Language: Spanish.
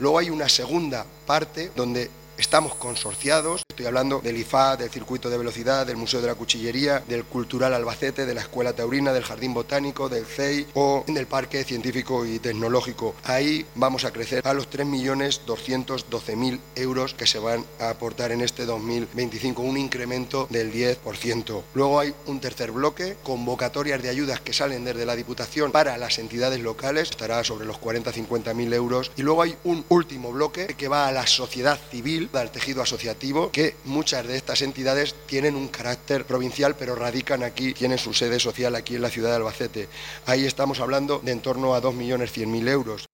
Luego hay una segunda parte donde estamos consorciados, estoy hablando del IFA, del Circuito de Velocidad, del Museo de la Cuchillería, del Cultural Albacete, de la Escuela Taurina, del Jardín Botánico, del CEI o del Parque Científico y Tecnológico. Ahí vamos a crecer a los 3.212.000 euros que se van a aportar en este 2025, un incremento del 10%. Luego hay un tercer bloque, convocatorias de ayudas que salen desde la Diputación para las entidades locales, estará sobre los 40-50.000 euros. Y luego hay un último bloque que va a la sociedad civil, al tejido asociativo, que muchas de estas entidades tienen un carácter provincial pero radican aquí, tienen su sede social aquí en la ciudad de Albacete. Ahí estamos hablando de en torno a 2.100.000 euros.